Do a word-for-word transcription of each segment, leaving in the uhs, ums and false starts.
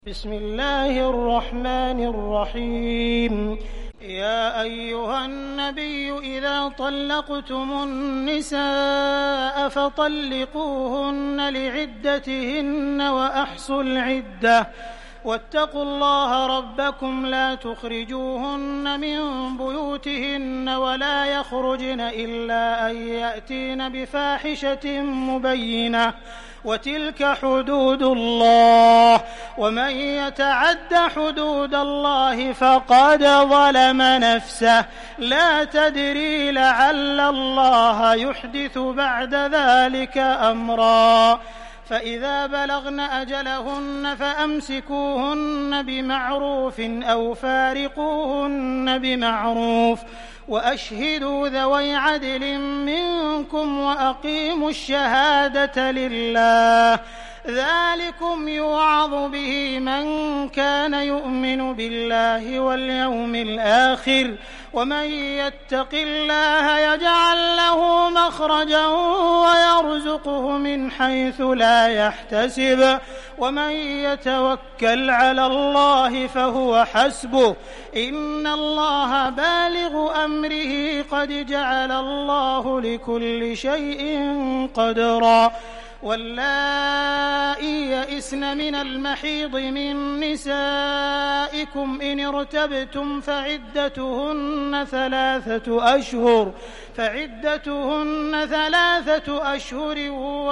بسم الله الرحمن الرحيم. يا أيها النبي إذا طلقتم النساء فطلقوهن لعدتهن وأحصوا العدة واتقوا الله ربكم لا تخرجوهن من بيوتهن ولا يخرجن إلا أن يأتين بفاحشة مبينة وتلك حدود الله ومن يتعد حدود الله فقد ظلم نفسه لا تدري لعل الله يحدث بعد ذلك أمرا فإذا بلغن أجلهن فأمسكوهن بمعروف أو فارقوهن بمعروف وأشهدوا ذوي عدل منكم وأقيموا الشهادة لله ذلكم يوعظ به من كان يؤمن بالله واليوم الآخر ومن يتق الله يجعل له مخرجا ويرزقه من حيث لا يحتسب ومن يتوكل على الله فهو حسبه إن الله بالغ أمره قد جعل الله لكل شيء قدرا واللائي يئسن من المحيض من نسائكم إن ارتبتم فعدتهن ثلاثة أشهر فعدتهن ثلاثة أشهر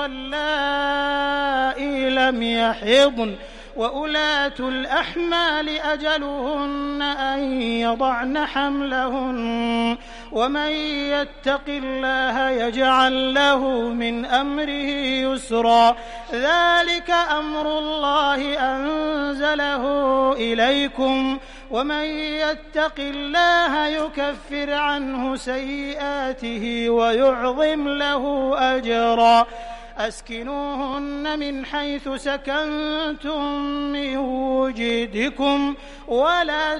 واللائي لم يحضن وأولاة الأحمال أجلهن أن يضعن حملهن ومن يتق الله يجعل له من أمره يسرا ذلك أمر الله أنزله إليكم ومن يتق الله يكفر عنه سيئاته ويعظم له أجرا أسكنوهن من حيث سكنتم من وجدكم ولا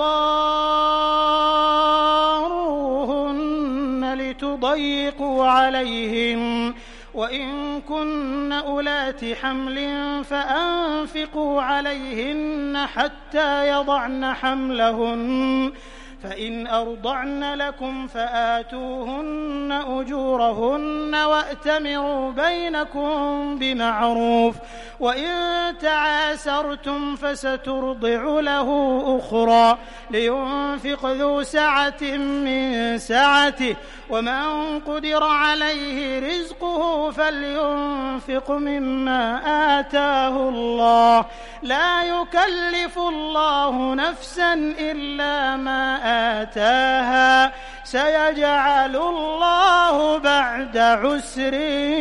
تضاروهن لتضيقوا عليهم وإن كن أولات حمل فأنفقوا عليهن حتى يضعن حملهن فإن أرضعن لكم فآتوهن أجورهن وأتمروا بينكم بمعروف وإن تعاسرتم فسترضع له أخرى لينفق ذو سعة من سعته ومن قدر عليه رزقه فلينفق مما آتاه الله لا يكلف الله نفسا إلا ما آتاها سيجعل الله بعد عسر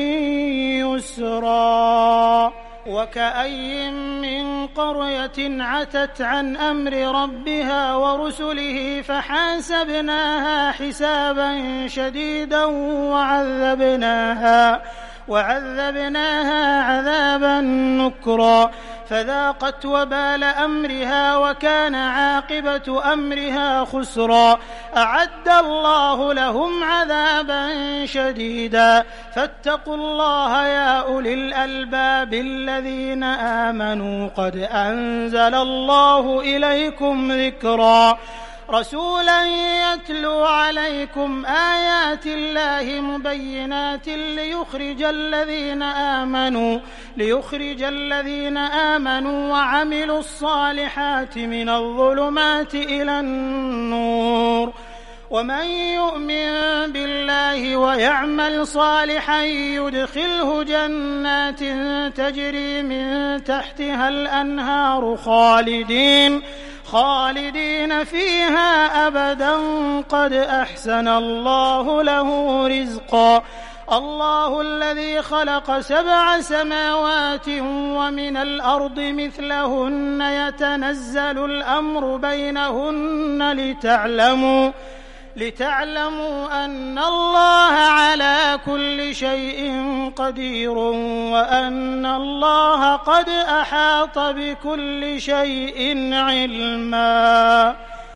يسرا وكأي من قرية عتت عن أمر ربها ورسله فحاسبناها حسابا شديدا وعذبناها وعذبناها عذابا نكرا فذاقت وبال أمرها وكان عاقبة أمرها خسرا أعد الله لهم عذابا شديدا فاتقوا الله يا أولي الألباب الذين آمنوا قد أنزل الله إليكم ذكرا رسولا يتلو عليكم آيات الله مبينات ليخرج الذين آمنوا ليخرج الذين آمنوا وعملوا الصالحات من الظلمات إلى النور ومن يؤمن بالله ويعمل صالحا يدخله جنات تجري من تحتها الأنهار خالدين خالدين فيها أبدا قد أحسن الله له رزقا الله الذي خلق سبع سماوات ومن الأرض مثلهن يتنزل الأمر بينهن لتعلموا لتعلموا أن الله على كل شيء قدير وأن الله قد أحاط بكل شيء علما